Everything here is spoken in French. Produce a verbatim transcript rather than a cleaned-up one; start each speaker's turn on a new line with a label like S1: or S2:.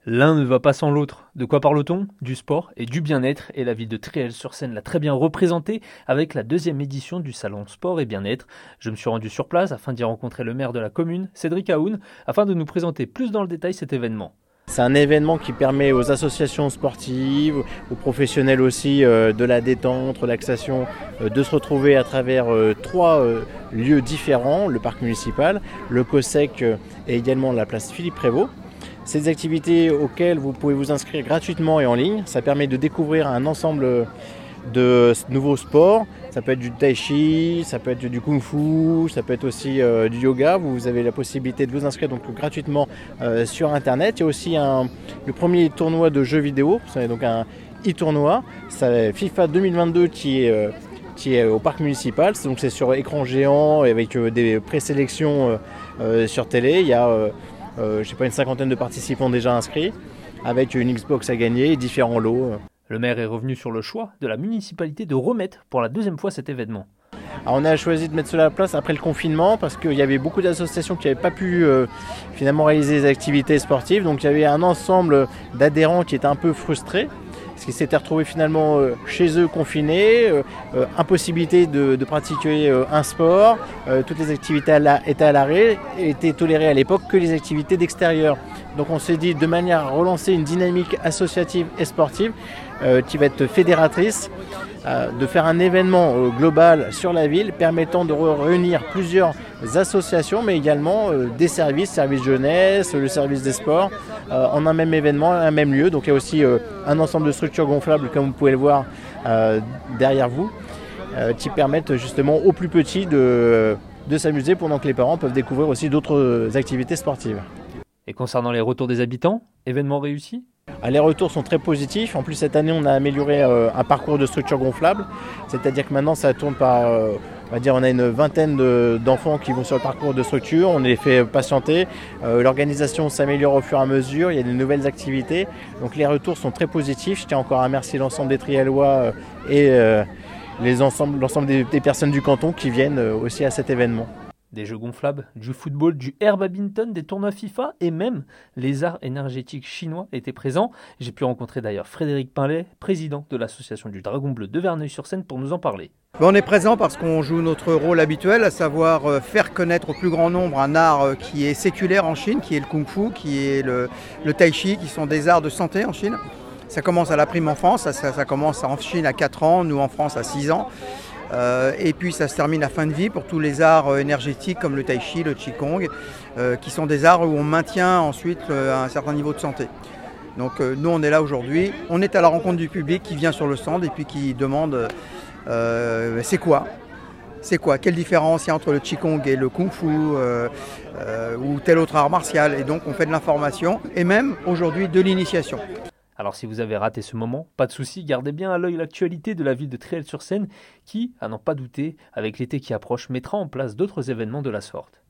S1: L'un ne va pas sans l'autre. De quoi parle-t-on? Du sport et du bien-être, et la ville de Tréel-sur-Seine l'a très bien représenté avec la deuxième édition du salon sport et bien-être. Je me suis rendu sur place afin d'y rencontrer le maire de la commune, Cédric Aoun, afin de nous présenter plus dans le détail cet événement.
S2: C'est un événement qui permet aux associations sportives, aux professionnels aussi euh, de la détente, relaxation, euh, de se retrouver à travers euh, trois euh, lieux différents, le parc municipal, le COSEC euh, et également la place Philippe Prévost. Ces activités auxquelles vous pouvez vous inscrire gratuitement et en ligne, ça permet de découvrir un ensemble de nouveaux sports. Ça peut être du tai chi, ça peut être du kung fu, ça peut être aussi euh, du yoga. Vous avez la possibilité de vous inscrire donc gratuitement euh, sur internet. Il y a aussi un, le premier tournoi de jeux vidéo, c'est donc un e-tournoi, c'est FIFA deux mille vingt-deux qui est euh, qui est au parc municipal. Donc c'est sur écran géant et avec euh, des présélections euh, euh, sur télé. Il y a euh, euh, je sais pas, une cinquantaine de participants déjà inscrits avec une Xbox à gagner et différents lots.
S1: Le maire est revenu sur le choix de la municipalité de remettre pour la deuxième fois cet événement.
S2: Alors on a choisi de mettre cela à la place après le confinement parce qu'il y avait beaucoup d'associations qui n'avaient pas pu euh, finalement réaliser des activités sportives. Donc il y avait un ensemble d'adhérents qui étaient un peu frustrés parce qu'ils s'étaient retrouvés finalement euh, chez eux confinés, euh, euh, impossibilité de, de pratiquer euh, un sport. Euh, toutes les activités à la, étaient à l'arrêt et étaient tolérées à l'époque que les activités d'extérieur. Donc on s'est dit de manière à relancer une dynamique associative et sportive euh, qui va être fédératrice, euh, de faire un événement euh, global sur la ville permettant de réunir plusieurs associations mais également euh, des services, services jeunesse, le service des sports euh, en un même événement, un même lieu. Donc il y a aussi euh, un ensemble de structures gonflables comme vous pouvez le voir euh, derrière vous euh, qui permettent justement aux plus petits de, de s'amuser pendant que les parents peuvent découvrir aussi d'autres activités sportives.
S1: Et concernant les retours des habitants, événement réussi?
S2: Les retours sont très positifs. En plus, cette année, on a amélioré euh, un parcours de structure gonflable. C'est-à-dire que maintenant, ça tourne par, euh, on va dire, on a une vingtaine de, d'enfants qui vont sur le parcours de structure. On les fait patienter. Euh, l'organisation s'améliore au fur et à mesure. Il y a de nouvelles activités. Donc, les retours sont très positifs. Je tiens encore à remercier l'ensemble des Triellois euh, et euh, les ensemble, l'ensemble des, des personnes du canton qui viennent euh, aussi à cet événement.
S1: Des jeux gonflables, du football, du air badminton, des tournois FIFA et même les arts énergétiques chinois étaient présents. J'ai pu rencontrer d'ailleurs Frédéric Pinlet, président de l'association du Dragon Bleu de Verneuil-sur-Seine, pour nous en parler.
S3: On est présent parce qu'on joue notre rôle habituel, à savoir faire connaître au plus grand nombre un art qui est séculaire en Chine, qui est le kung fu, qui est le, le tai chi, qui sont des arts de santé en Chine. Ça commence à la prime enfance, ça, ça, ça commence en Chine à quatre ans, nous en France à six ans. Euh, et puis ça se termine à fin de vie pour tous les arts euh, énergétiques comme le tai chi, le qigong, euh, qui sont des arts où on maintient ensuite euh, un certain niveau de santé. Donc euh, nous on est là aujourd'hui, on est à la rencontre du public qui vient sur le stand et puis qui demande euh, c'est quoi C'est quoi Quelle différence il y a entre le qigong et le kung fu euh, euh, ou tel autre art martial? Et donc on fait de l'information et même aujourd'hui de l'initiation.
S1: Alors si vous avez raté ce moment, pas de souci, gardez bien à l'œil l'actualité de la ville de Tréel-sur-Seine qui, à n'en pas douter, avec l'été qui approche, mettra en place d'autres événements de la sorte.